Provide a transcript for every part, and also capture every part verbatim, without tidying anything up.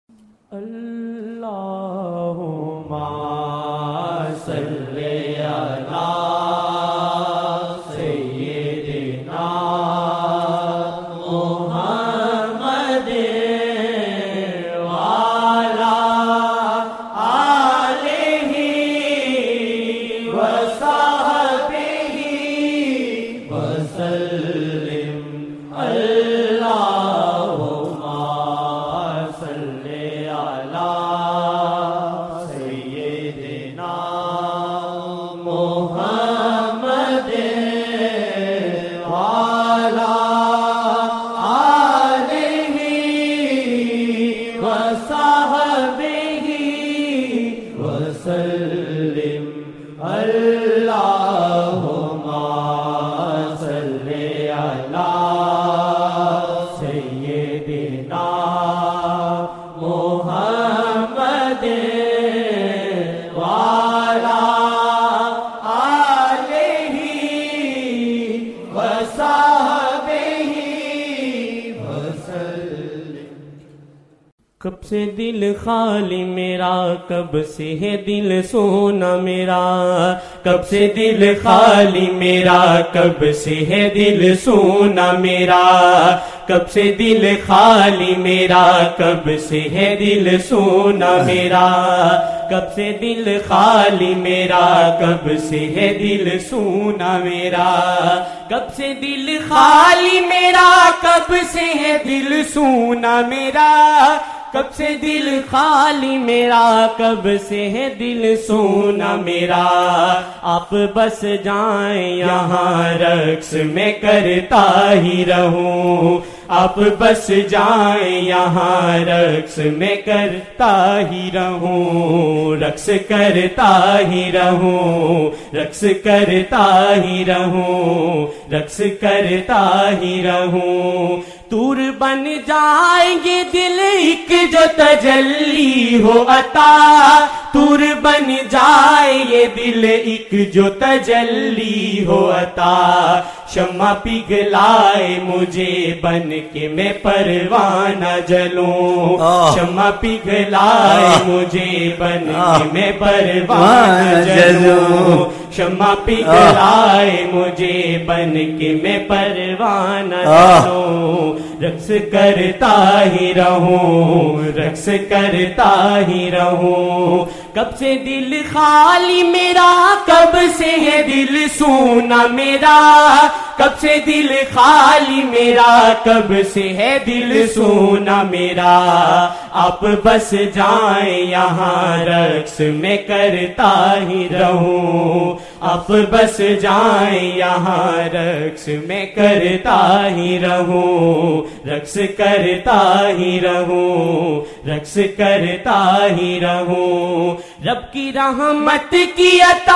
اللہم صلی علی سیدنا محمد وعلی آلہ وصحبہ وسلم۔ اللہم صلی علی سیدنا محمد وعلی آلہ وصحبہ وسلم۔ اللہم صلی علی سیدنا محمد وعلی آلہ وصحبہ وسلم۔ کب سے دل خالی میرا، کب سے ہے دل سونا میرا، کب سے دل خالی میرا، کب سے ہے دل سونا میرا، کب سے دل خالی میرا، کب سے ہے دل سونا میرا، کب سے دل خالی میرا، کب سے ہے دل سونا میرا، کب سے دل خالی میرا، کب سے ہے دل سونا میرا، کب سے دل خالی میرا، کب سے ہے دل سونا میرا۔ آپ بس جائیں یہاں رقص میں کرتا ہی رہوں، آپ بس جائیں یہاں رقص میں کرتا ہی رہوں، رقص کرتا ہی رہوں، رقص کرتا ہی رہوں، رقص کرتا ہی رہوں۔ طور بن جائیں گے دل ایک جو تجلی ہو عطا، طور بن جائے یہ دل ایک جو تجلی ہو عطا، شمع پگھلائے مجھے بن کے میں پروانہ جلوں، شمع پگھلائے مجھے بن کے میں پروانہ جلوں، شمع پگھلائے مجھے بن کے میں پروانہ جلوں، رقص کرتا ہی رہوں، رقص کرتا ہی رہوں۔ کب سے دل خالی میرا، کب سے ہے دل سونا میرا، کب سے دل خالی میرا، کب سے ہے دل سونا میرا۔ آپ بس جائیں یہاں رقص میں کرتا ہی رہوں، آپ بس جائیں یہاں رقص میں کرتا ہی رہوں، رقص کرتا ہی رہوں، رقص کرتا ہی رہوں۔ رب کی رحمت کی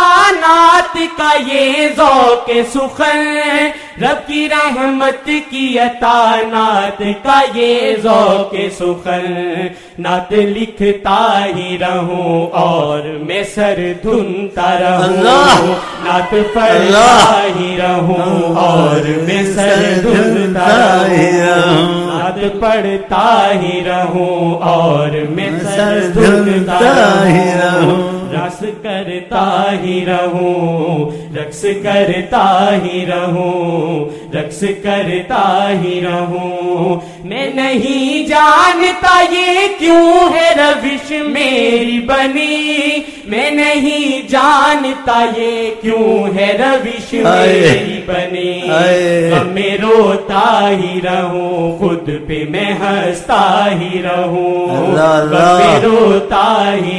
عطانات کا یہ ذوق سخن، رب کی رحمت کی عطانات کا یہ ذوق سخن، نعت لکھتا ہی رہوں اور میں سر دھنتا رہوں، نعت پڑھتا ہی رہوں اور میں سر دھنتا رہوں، نعت پڑھتا ہی رہوں اور میں سر دھنتا رہوں، رقص کرتا ہی رہوں، رقص کرتا ہی رہوں، رقص کرتا ہی رہوں۔ میں نہیں جانتا یہ کیوں ہے روش میری بنی، میں نہیں جانتا یہ کیوں ہے روش میری بنی، میں روتا ہی رہوں خود پہ میں ہنستا ہی رہوں، میں روتا ہی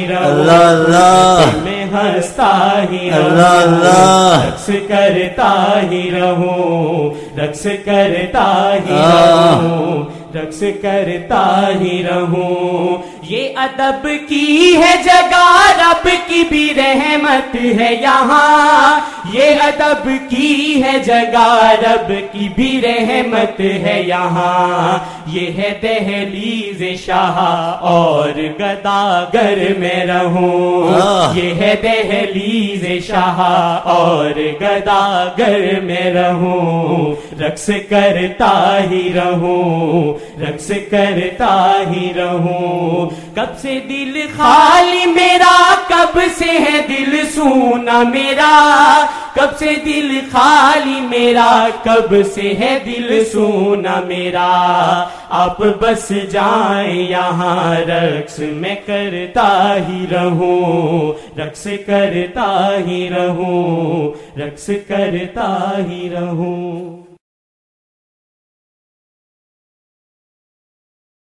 رہوں میں ہنستا ہی رہوں، رقص کرتا ہی رہوں، رقص کرتا ہی رہوں، رقص کرتا ہی رہوں۔ یہ ادب کی ہے جگہ، رب کی بھی رحمت ہے یہاں، یہ ادب کی ہے جگہ، رب کی بھی رحمت ہے یہاں، یہ ہے دہلیز شاہ اور گداگر میں رہوں، یہ ہے دہلیز شاہ اور گداگر میں رہوں، رقص کرتا ہی رہوں، رقص کرتا ہی رہوں۔ کب سے دل خالی میرا کب سے ہے دل سونا میرا کب سے دل خالی میرا کب سے ہے دل سونا میرا آپ بس جائیں یہاں رقص میں کرتا ہی رہوں رقص کرتا ہی رہوں رقص کرتا ہی رہوں